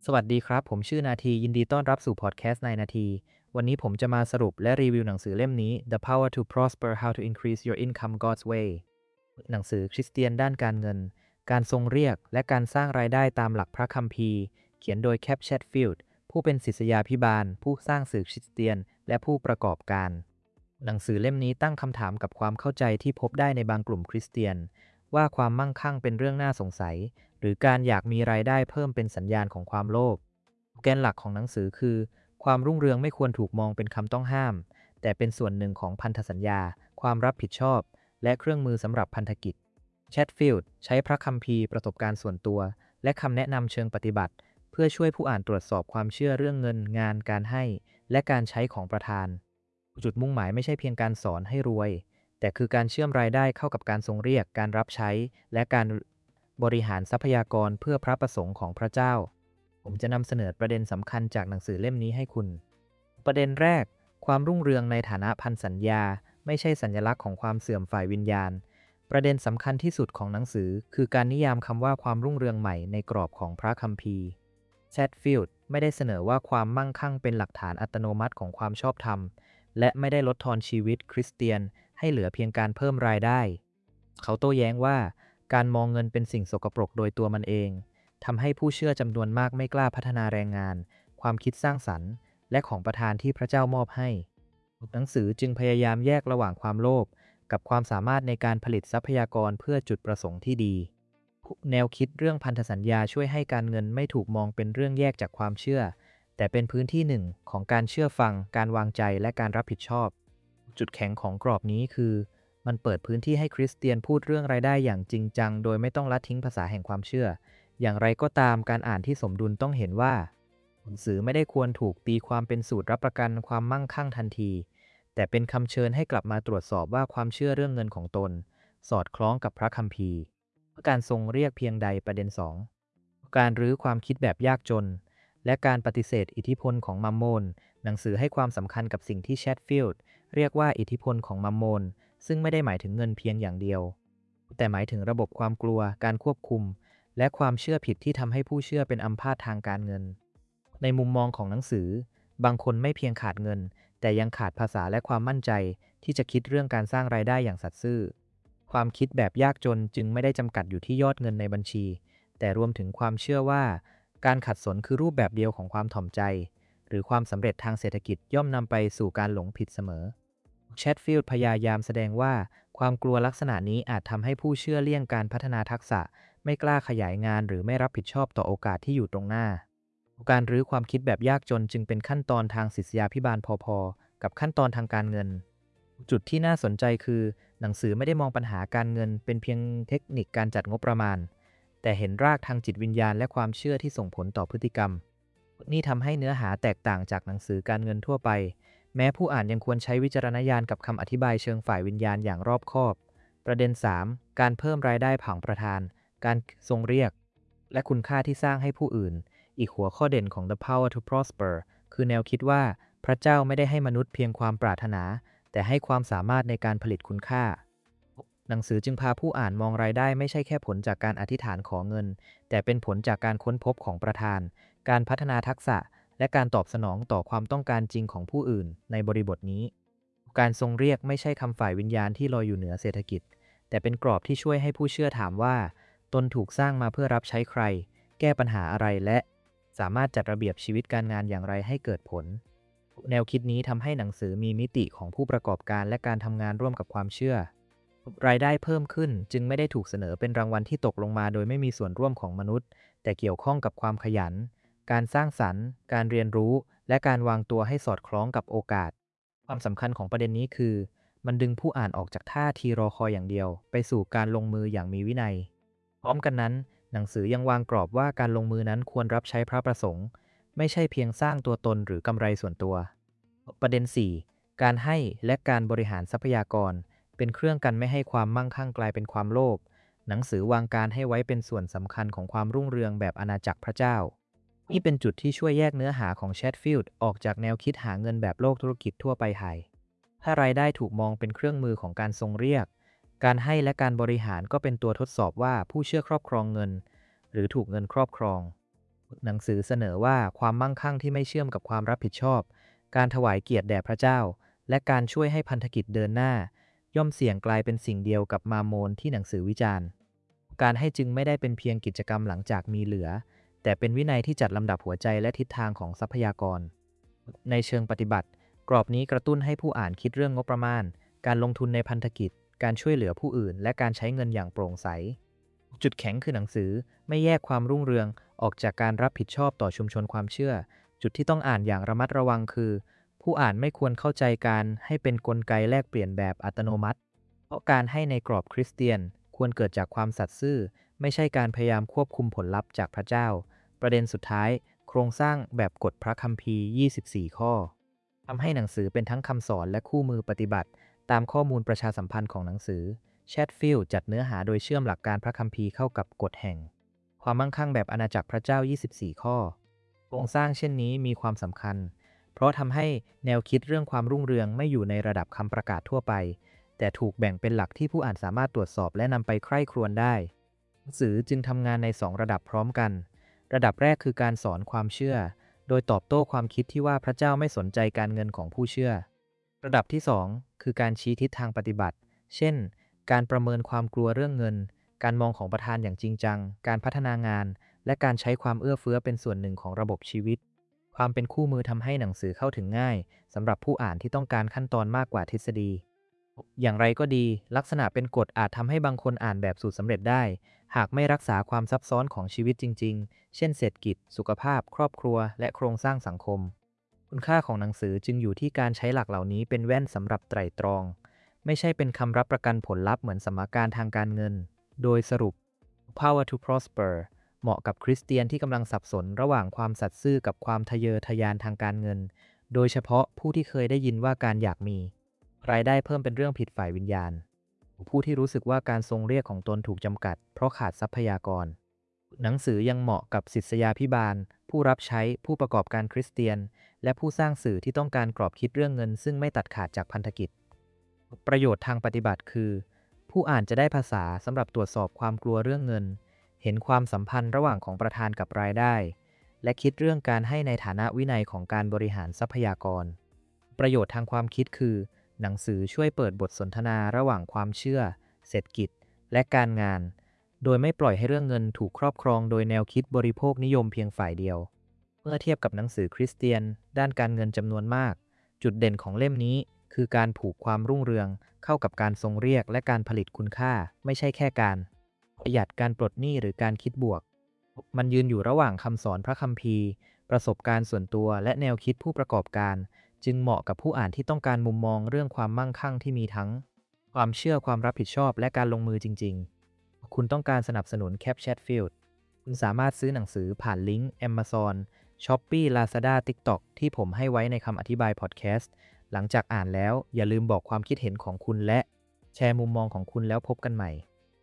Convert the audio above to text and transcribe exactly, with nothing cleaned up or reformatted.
สวัสดีครับผมชื่อนาทียินดีต้อนรับสู่พอดแคสต์ในนาทีวันนี้ผมจะมาสรุปและรีวิวหนังสือเล่มนี้ The Power to Prosper How to Increase Your Income God's Way หนังสือคริสเตียนด้านการเงินการทรงเรียกและการสร้างรายได้ตามหลักพระคัมภีร์เขียนโดยแคปแชตฟิลด์ผู้เป็นศิษยาภิบาลผู้สร้างสื่อคริสเตียนและผู้ประกอบการหนังสือเล่มนี้ตั้งคำถามกับความเข้าใจที่พบได้ในบางกลุ่มคริสเตียนว่าความมั่งคั่งเป็นเรื่องน่าสงสัยหรือการอยากมีรายได้เพิ่มเป็นสัญญาณของความโลภ แกนหลักของหนังสือคือความรุ่งเรืองไม่ควรถูกมองเป็นคำต้องห้ามแต่เป็นส่วนหนึ่งของพันธสัญญาความรับผิดชอบและเครื่องมือสำหรับพันธกิจแชตฟิลด์ใช้พระคัมภีร์ประสบการณ์ส่วนตัวและคำแนะนำเชิงปฏิบัติเพื่อช่วยผู้อ่านตรวจสอบความเชื่อเรื่องเงินงานการให้และการใช้ของประธานจุดมุ่งหมายไม่ใช่เพียงการสอนให้รวยแต่คือการเชื่อมรายได้เข้ากับการทรงเรียกการรับใช้และการบริหารทรัพยากรเพื่อพระประสงค์ของพระเจ้า ผมจะนำเสนอประเด็นสำคัญจากหนังสือเล่มนี้ให้คุณ ประเด็นแรก ความรุ่งเรืองในฐานะพันสัญญาไม่ใช่สัญลักษณ์ของความเสื่อมฝ่ายวิญญาณ ประเด็นสำคัญที่สุดของหนังสือคือการนิยามคำว่าความรุ่งเรืองใหม่ในกรอบของพระคัมภีร์แชตฟิลด์ไม่ได้เสนอว่าความมั่งคั่งเป็นหลักฐานอัตโนมัติของความชอบธรรม และไม่ได้ลดทอนชีวิตคริสเตียนให้เหลือเพียงการเพิ่มรายได้ เขาโต้แย้งว่าการมองเงินเป็นสิ่งสกปรกโดยตัวมันเองทำให้ผู้เชื่อจำนวนมากไม่กล้าพัฒนาแรงงานความคิดสร้างสรรค์และของประทานที่พระเจ้ามอบให้หนังสือจึงพยายามแยกระหว่างความโลภกับความสามารถในการผลิตทรัพยากรเพื่อจุดประสงค์ที่ดีแนวคิดเรื่องพันธสัญญาช่วยให้การเงินไม่ถูกมองเป็นเรื่องแยกจากความเชื่อแต่เป็นพื้นที่หนึ่งของการเชื่อฟังการวางใจและการรับผิดชอบจุดแข็งของกรอบนี้คือมันเปิดพื้นที่ให้คริสเตียนพูดเรื่องรายได้อย่างจริงจังโดยไม่ต้องละทิ้งภาษาแห่งความเชื่ออย่างไรก็ตามการอ่านที่สมดุลต้องเห็นว่าหนังสือไม่ได้ควรถูกตีความเป็นสูตรรับประกันความมั่งคั่งทันทีแต่เป็นคำเชิญให้กลับมาตรวจสอบว่าความเชื่อเรื่องเงินของตนสอดคล้องกับพระคัมภีร์การทรงเรียกเพียงใดประเด็นสองการรื้อความคิดแบบยากจนและการปฏิเสธอิทธิพลของมัมโมนหนังสือให้ความสำคัญกับสิ่งที่แชตฟิลด์เรียกว่าอิทธิพลของมัมโมนซึ่งไม่ได้หมายถึงเงินเพียงอย่างเดียวแต่หมายถึงระบบความกลัวการควบคุมและความเชื่อผิดที่ทำให้ผู้เชื่อเป็นอัมพาตทางการเงินในมุมมองของหนังสือบางคนไม่เพียงขาดเงินแต่ยังขาดภาษาและความมั่นใจที่จะคิดเรื่องการสร้างรายได้อย่างสัตย์ซื่อความคิดแบบยากจนจึงไม่ได้จำกัดอยู่ที่ยอดเงินในบัญชีแต่รวมถึงความเชื่อว่าการขัดสนคือรูปแบบเดียวของความถ่อมใจหรือความสำเร็จทางเศรษฐกิจย่อมนำไปสู่การหลงผิดเสมอแชตฟิลด์พยายามแสดงว่าความกลัวลักษณะนี้อาจทำให้ผู้เชื่อเลี่ยงการพัฒนาทักษะไม่กล้าขยายงานหรือไม่รับผิดชอบต่อโอกาสที่อยู่ตรงหน้าการรื้อความคิดแบบยากจนจึงเป็นขั้นตอนทางศิษยาภิบาลพอๆกับขั้นตอนทางการเงินจุดที่น่าสนใจคือหนังสือไม่ได้มองปัญหาการเงินเป็นเพียงเทคนิคการจัดงบประมาณแต่เห็นรากทางจิตวิญญาณและความเชื่อที่ส่งผลต่อพฤติกรรมนี่ทำให้เนื้อหาแตกต่างจากหนังสือการเงินทั่วไปแม้ผู้อ่านยังควรใช้วิจารณญาณกับคำอธิบายเชิงฝ่ายวิญญาณอย่างรอบคอบประเด็น สาม การเพิ่มรายได้ผังประธานการทรงเรียกและคุณค่าที่สร้างให้ผู้อื่นอีกหัวข้อเด่นของ The Power to Prosper คือแนวคิดว่าพระเจ้าไม่ได้ให้มนุษย์เพียงความปรารถนาแต่ให้ความสามารถในการผลิตคุณค่าหนังสือจึงพาผู้อ่านมองรายได้ไม่ใช่แค่ผลจากการอธิษฐานขอเงินแต่เป็นผลจากการค้นพบของประธานการพัฒนาทักษะและการตอบสนองต่อความต้องการจริงของผู้อื่นในบริบทนี้การทรงเรียกไม่ใช่คำฝ่ายวิญญาณที่ลอยอยู่เหนือเศรษฐกิจแต่เป็นกรอบที่ช่วยให้ผู้เชื่อถามว่าตนถูกสร้างมาเพื่อรับใช้ใครแก้ปัญหาอะไรและสามารถจัดระเบียบชีวิตการงานอย่างไรให้เกิดผลแนวคิดนี้ทำให้หนังสือมีมิติของผู้ประกอบการและการทำงานร่วมกับความเชื่อรายได้เพิ่มขึ้นจึงไม่ได้ถูกเสนอเป็นรางวัลที่ตกลงมาโดยไม่มีส่วนร่วมของมนุษย์แต่เกี่ยวข้องกับความขยันการสร้างสรรค์การเรียนรู้และการวางตัวให้สอดคล้องกับโอกาสความสำคัญของประเด็นนี้คือมันดึงผู้อ่านออกจากท่าทีรอคอยอย่างเดียวไปสู่การลงมืออย่างมีวินัยพร้อมกันนั้นหนังสือยังวางกรอบว่าการลงมือนั้นควรรับใช้พระประสงค์ไม่ใช่เพียงสร้างตัวตนหรือกำไรส่วนตัวประเด็น สี่ การให้และการบริหารทรัพยากรเป็นเครื่องกันไม่ให้ความมั่งคั่งกลายเป็นความโลภหนังสือวางการให้ไว้เป็นส่วนสำคัญของความรุ่งเรืองแบบอาณาจักรพระเจ้านี่เป็นจุดที่ช่วยแยกเนื้อหาของแชตฟิลด์ออกจากแนวคิดหาเงินแบบโลกธุรกิจทั่วไปไทยถ้ารายได้ถูกมองเป็นเครื่องมือของการทรงเรียกการให้และการบริหารก็เป็นตัวทดสอบว่าผู้เชื่อครอบครองเงินหรือถูกเงินครอบครองหนังสือเสนอว่าความมั่งคั่งที่ไม่เชื่อมกับความรับผิดชอบ การถวายเกียรติแด่พระเจ้า และการช่วยให้พันธกิจเดินหน้า ย่อมเสี่ยงกลายเป็นสิ่งเดียวกับมาโมนที่หนังสือวิจารณ์ การให้จึงไม่ได้เป็นเพียงกิจกรรมหลังจากมีเหลือ แต่เป็นวินัยที่จัดลำดับหัวใจและทิศทางของทรัพยากร ในเชิงปฏิบัติ กรอบนี้กระตุ้นให้ผู้อ่านคิดเรื่องงบประมาณ การลงทุนในพันธกิจ การช่วยเหลือผู้อื่น และการใช้เงินอย่างโปร่งใส จุดแข็งคือหนังสือไม่แยกความรุ่งเรืองออกจากการรับผิดชอบต่อชุมชนความเชื่อ จุดที่ต้องอ่านอย่างระมัดระวังคือ ผู้อ่านไม่ควรเข้าใจการให้เป็นกลไกแลกเปลี่ยนแบบอัตโนมัติ เพราะการให้ในกรอบคริสเตียนควรเกิดจากความสัตย์ซื่อ ไม่ใช่การพยายามควบคุมผลลัพธ์จากพระเจ้า ประเด็นสุดท้าย โครงสร้างแบบกฎพระคัมภีร์ ยี่สิบสี่ ข้อทำให้หนังสือเป็นทั้งคำสอนและคู่มือปฏิบัติ ตามข้อมูลประชาสัมพันธ์ของหนังสือแชทฟิลด์จัดเนื้อหาโดยเชื่อมหลักการพระคัมภีร์เข้ากับกฎแห่ง ความมั่งคั่งแบบอาณาจักรพระเจ้า ยี่สิบสี่ ข้อโครงสร้างเช่นนี้มีความสำคัญ เพราะทำให้แนวคิดเรื่องความรุ่งเรืองไม่อยู่ในระดับคำประกาศทั่วไป แต่ถูกแบ่งเป็นหลักที่ผู้อ่านสามารถตรวจสอบและนำไปใคร่ครวญได้หนังสือจึงทำงานในสองระดับพร้อมกัน ระดับแรกคือการสอนความเชื่อ โดยตอบโต้ความคิดที่ว่าพระเจ้าไม่สนใจการเงินของผู้เชื่อ ระดับที่สองคือการชี้ทิศทางปฏิบัติ เช่น การประเมินความกลัวเรื่องเงิน การมองของประธานอย่างจริงจัง การพัฒนางาน และการใช้ความเอื้อเฟื้อเป็นส่วนหนึ่งของระบบชีวิต ความเป็นคู่มือทำให้หนังสือเข้าถึงง่ายสำหรับผู้อ่านที่ต้องการขั้นตอนมากกว่าทฤษฎี อย่างไรก็ดี ลักษณะเป็นกฎอาจทำให้บางคนอ่านแบบสูตรสำเร็จได้ หากไม่รักษาความซับซ้อนของชีวิตจริงๆ เช่นเศรษฐกิจ สุขภาพ ครอบครัว และโครงสร้างสังคม คุณค่าของหนังสือจึงอยู่ที่การใช้หลักเหล่านี้เป็นแว่นสำหรับไตร่ตรอง ไม่ใช่เป็นคำรับประกันผลลัพธ์เหมือนสมการทางการเงิน โดยสรุป Power to Prosper เหมาะกับคริสเตียนที่กำลังสับสนระหว่างความสัตย์ซื่อกับความทะเยอทะยานทางการเงิน โดยเฉพาะผู้ที่เคยได้ยินว่าการอยากมีรายได้เพิ่มเป็นเรื่องผิดฝ่ายวิญญาณ ผู้ที่รู้สึกว่าการทรงเรียกของตนถูกจำกัดเพราะขาดทรัพยากร หนังสือยังเหมาะกับศิษยาภิบาล ผู้รับใช้ ผู้ประกอบการคริสเตียน และผู้สร้างสื่อที่ต้องการกรอบคิดเรื่องเงินซึ่งไม่ตัดขาดจากพันธกิจ ประโยชน์ทางปฏิบัติคือ ผู้อ่านจะได้ภาษาสำหรับตรวจสอบความกลัวเรื่องเงิน เห็นความสัมพันธ์ระหว่างของประธานกับรายได้ และคิดเรื่องการให้ในฐานะวินัยของการบริหารทรัพยากร ประโยชน์ทางความคิดคือ หนังสือช่วยเปิดบทสนทนาระหว่างความเชื่อ เศรษฐกิจ และการงาน โดยไม่ปล่อยให้เรื่องเงินถูกครอบครองโดยแนวคิดบริโภคนิยมเพียงฝ่ายเดียว เมื่อเทียบกับหนังสือคริสเตียนด้านการเงินจำนวนมาก จุดเด่นของเล่มนี้คือการผูกความรุ่งเรืองเข้ากับการทรงเรียกและการผลิตคุณค่า ไม่ใช่แค่การประหยัดการปลดหนี้หรือการคิดบวก มันยืนอยู่ระหว่างคำสอนพระคัมภีร์ ประสบการณ์ส่วนตัวและแนวคิดผู้ประกอบการ จึงเหมาะกับผู้อ่านที่ต้องการมุมมองเรื่องความมั่งคั่งที่มีทั้งความเชื่อความรับผิดชอบและการลงมือจริงๆ คุณต้องการสนับสนุน Cap Chatfield คุณสามารถซื้อหนังสือผ่านลิงก์ Amazon Shopee Lazada TikTok ที่ผมให้ไว้ในคำอธิบายพอดแคสต์ หลังจากอ่านแล้วอย่าลืมบอกความคิดเห็นของคุณและแชร์มุมมองของคุณแล้วพบกันใหม่